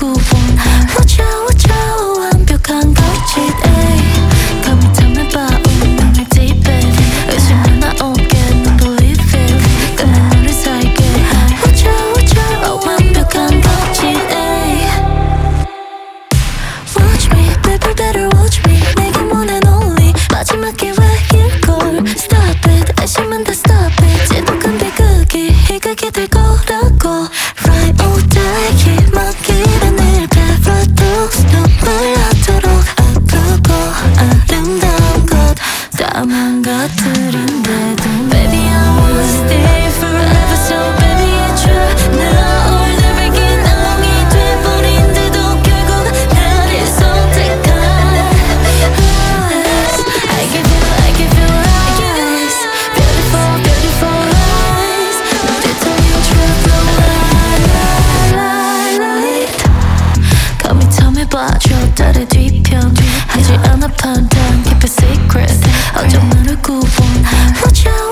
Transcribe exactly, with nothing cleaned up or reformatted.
구분 우자 우자 완벽한 걸짓 Come and tell me about 운명의 deep end 의심은 나오게 no believe it 끝난 너를 살게 우자 우자 완벽한 걸짓 Watch me, baby better watch me 내게 원해 only 마지막 기회일걸 Stop it 의심은 다 stop it 지독한 비극이 희극이 될 거라고 Right all day 희망기는 늘 베풀어도 눈물 나도록 아프고 아름다운 것 다 망가뜨린데도 Baby I wanna stay forever So baby I try 나 얼떨백인 악몽이 돼버린데도 결국 나를 선택한 I give you, I give you eyes Beautiful, beautiful eyes 너를 통해 true lie, lie, lie Come and tell me about your 다리 뒤편 하지 않아 판단 Keep it secret 어쩜 너를 구분 우자